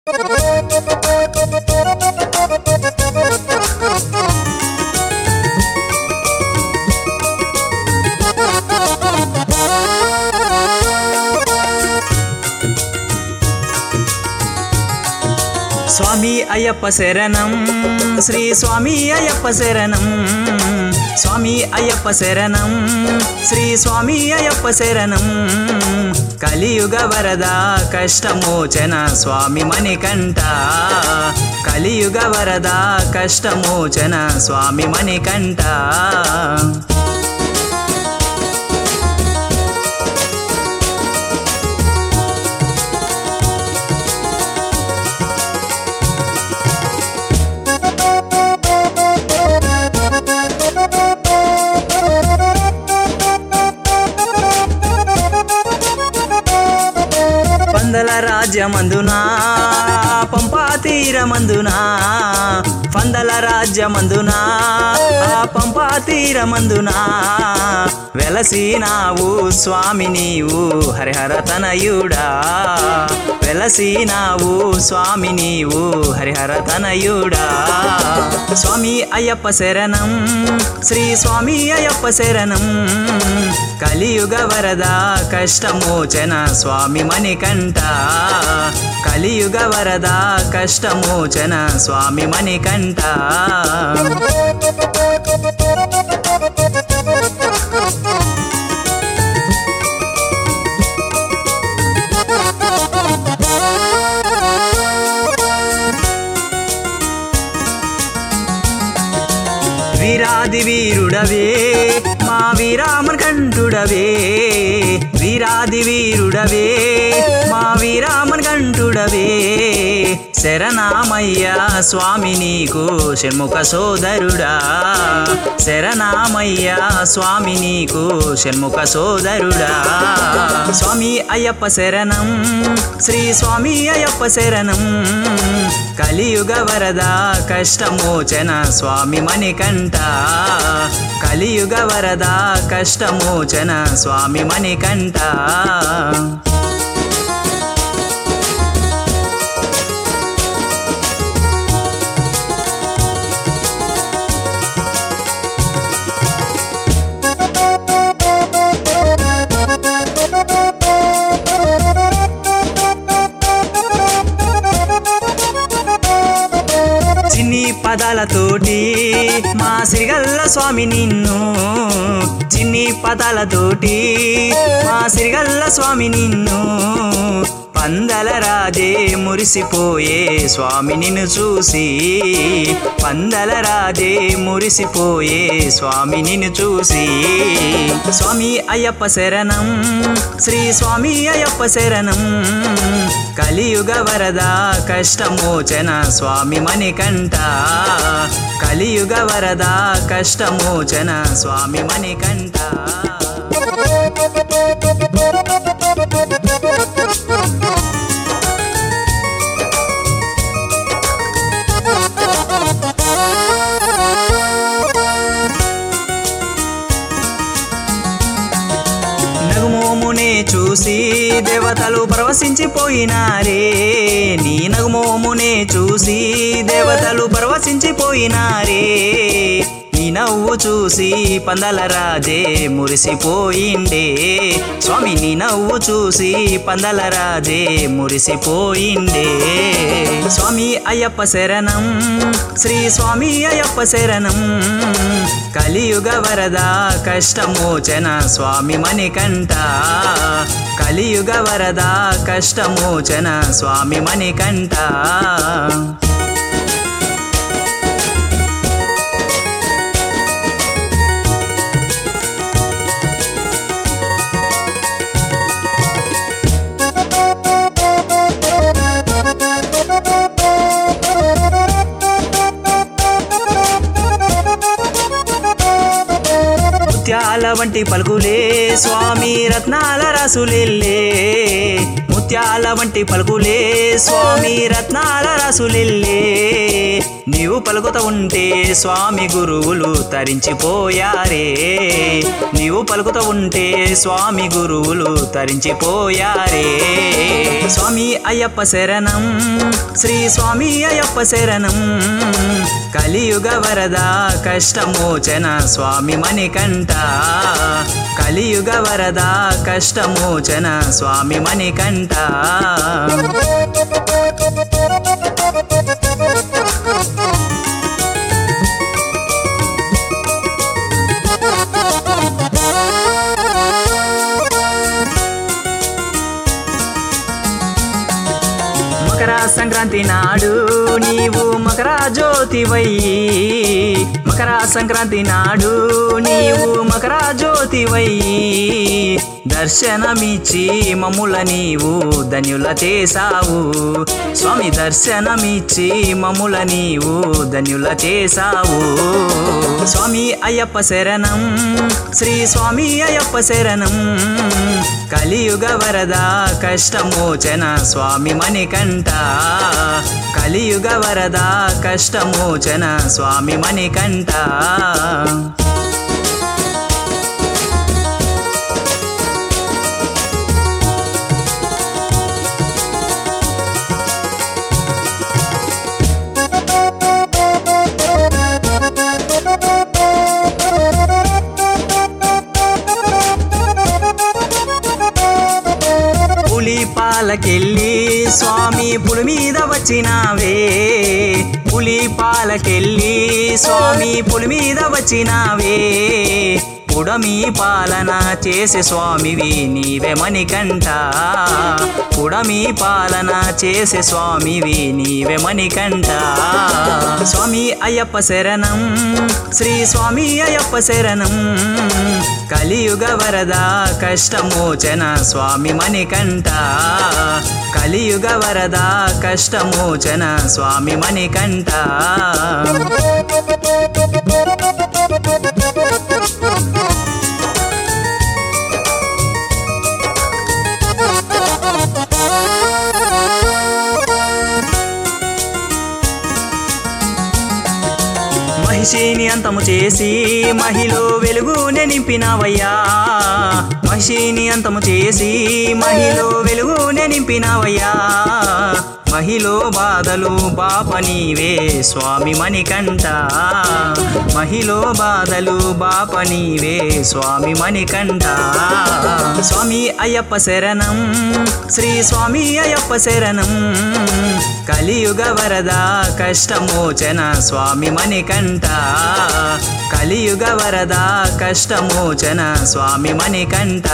స్వామి అయ్యప్ప శరణం శ్రీ స్వామి అయ్యప్ప శరణం స్వామి అయ్యప్ప శరణం శ్రీ స్వామి అయ్యప్ప శరణం కలియుగ వరద కష్టమోచన స్వామి మణికంఠ కలియుగ వరద కష్టమోచన స్వామి మణికంఠ పందల రాజ్యమందునా పంపా తీరమందునా పందల రాజ్యమందునా పంపా తీరమందునా వెలసినావు స్వామి నీవు హరిహర తనయుడా వెలసినావు స్వామి నీవు హరిహర తనయుడా స్వామి అయ్యప్ప శరణం శ్రీ స్వామి అయ్యప్ప శరణం కలియుగ వరద కష్టమోచన స్వామి మణికంఠ కలియుగ వరద కష్టమోచన స్వామి మణికంఠ వీరాది వీరుడవే మా వీరామన్ కంఠుడవే వీరాది వీరుడవే మా వీరామన్ కంఠుడవే శరణామయ్య స్వామి నీకు షణ్ముఖ సోదరుడా శరణామయ్య స్వామి నీకు షణ్ముఖ సోదరుడా స్వామి అయ్యప్ప శరణం శ్రీ స్వామి అయ్యప్ప శరణం కలియుగ వరద కష్టమోచన స్వామి మణికంఠ కలియుగ వరద కష్టమోచన స్వామి మణికంఠ చిన్ని పదాలతోటి మా సిరిగల్ల స్వామి నిన్ను చిన్ని పదాలతోటి మా సిరిగల్ల స్వామి నిన్ను పందల రాజే మురిసిపోయే స్వామి నిన్ను చూసి పందల రాజే మురిసిపోయే స్వామి నిన్ను చూసి స్వామి అయ్యప్ప శరణం శ్రీ స్వామి అయ్యప్ప శరణం కలియుగ వరద కష్టమోచన స్వామి మణికంఠ కలియుగ వరద కష్టమోచన స్వామి మణికంఠ నగుమోమునే చూసి దేవతలు పరవశించిపోయినారే నీ నగుమోమునే చూసి దేవతలు పరవశించిపోయినారే నీ నవ్వు చూసి పందల రాజే మురిసిపోయిండే స్వామి నీ నవ్వు చూసి పందల రాజే మురిసిపోయిండే స్వామి అయ్యప్ప శరణం శ్రీ స్వామి అయ్యప్ప శరణం కలియుగ వరద కష్టమోచన స్వామి మణికంఠ కలియుగ వరద కష్టమోచన స్వామి మణికంఠ ముత్యాల వంటి పలుకులే స్వామి రత్నాల రాసులిల్లే ముత్యాల వంటి పలుకులే స్వామి రత్నాల రాసులిల్లే నీవు పలుకుత ఉంటే స్వామి గురువులు తరించిపోయారే. నీవు పలుకుత ఉంటే స్వామి గురువులు తరించిపోయారే. స్వామి అయ్యప్ప శరణం, శ్రీ స్వామి అయ్యప్ప శరణం. కలియుగ వరద కష్టమోచన స్వామి మణికంఠ. కలియుగ వరద కష్టమోచన స్వామి మణికంఠ. మకర సంక్రాంతి నాడు నీవు మకర జ్యోతివై. మకర సంక్రాంతి నాడు నీవు మకర జ్యోతివై. దర్శనమిచ్చి మమ్ముల నీవు ధన్యుల చేసావు. స్వామి దర్శనమిచ్చి మమ్ముల నీవు ధన్యుల చేసావు. స్వామి అయ్యప్ప శరణం, శ్రీ స్వామి అయ్యప్ప శరణం. కలియుగ వరద కష్టమోచన స్వామి మణికంఠ. కలియుగ వరద కష్టమోచన స్వామి మణికంఠ. పులిపాలకెళ్ళి స్వామి పులి మీద వచ్చినావే. పులిపాలకెళ్ళి స్వామి పులి మీద వచ్చినావే. పుడమి పాలన చేసే స్వామివి నీవే మణికంఠ. పుడమి పాలన చేసే స్వామివి నీవే మణికంఠ. స్వామి అయ్యప్ప శరణం, శ్రీ స్వామి అయ్యప్ప శరణం. కలియుగ వరద కష్టమోచన స్వామి మణికంఠ. కలియుగ వరద కష్టమోచన స్వామి మణికంఠ. మహిషిని అంతము చేసి మహిలో వెలుగునే నింపినావయ్యా. మహిషిని అంతము చేసి మహిలో వెలుగునే నింపినావయ్యా. మహిలో బాధలు బాప నీవే స్వామి మణికంఠ. మహిలో బాధలు బాప నీవే స్వామి మణికంఠ. స్వామి అయ్యప్ప శరణం, శ్రీ స్వామి అయ్యప్ప శరణం. కలియుగ వరద కష్టమోచన స్వామి మణికంఠ. కలియుగ వరద కష్టమోచన స్వామి మణికంఠ.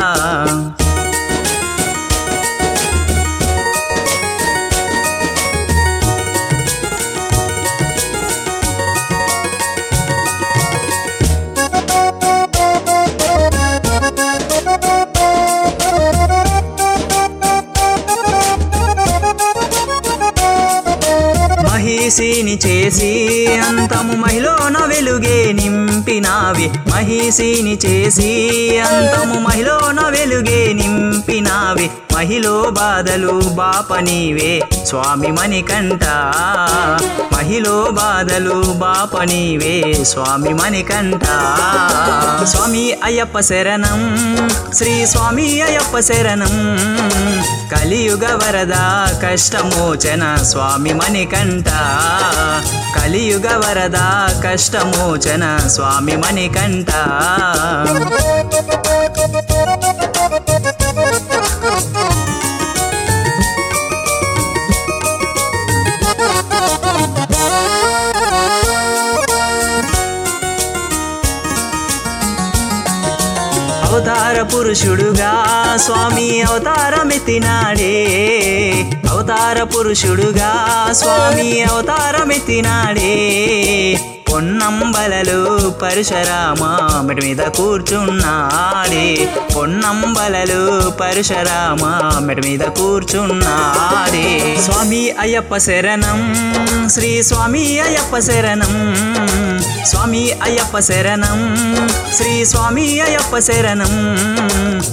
మహిషిని చేసి అంతము మహిలోన వెలుగే నింపినావి. మహిషిని చేసి అంతము మహిలోన వెలుగే నింపినావి. మహిలో బాధలు బాప నీవే స్వామి మణికంఠ. మహిలో బాధలు బాప నీవే స్వామి మణికంఠ. స్వామి అయ్యప్ప శరణం, శ్రీ స్వామి అయ్యప్ప శరణం. కలియుగ వరద కష్టమోచన స్వామి మణికంఠ. కలియుగ వరద కష్టమోచన స్వామి మణికంఠ. అవతార పురుషుడుగా స్వామి అవతారమెత్తినాడే. అవతార పురుషుడుగా స్వామి అవతారమెత్తినాడే. పొన్నంబలలు పరశురామ మెడ మీద కూర్చున్నాడే. పొన్నంబలలు పరశురామ మెడ మీద కూర్చున్నాడే. స్వామి అయ్యప్ప శరణం, శ్రీ స్వామి అయ్యప్ప శరణం. స్వామి అయ్యప్ప శరణం, శ్రీ స్వామి అయ్యప్ప శరణం.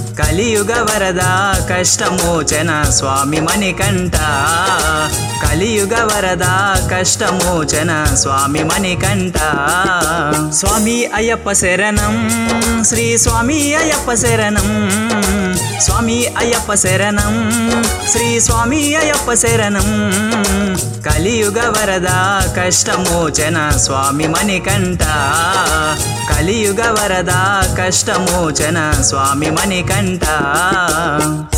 కలియుగ వరద కష్టమోచన స్వామి మణికంఠ. కలియుగ కలియుగ వరద కష్టమోచన స్వామి మణికంఠ. స్వామి అయ్యప్ప శరణం, శ్రీ స్వామి అయ్యప్ప శరణం, స్వామి అయ్యప్ప శరణం, శ్రీ స్వామి అయ్యప్ప శరణం. కలియుగ వరద కష్టమోచన స్వామి మణికంఠ, కలియుగ వరద కష్టమోచన స్వామి మణికంఠ.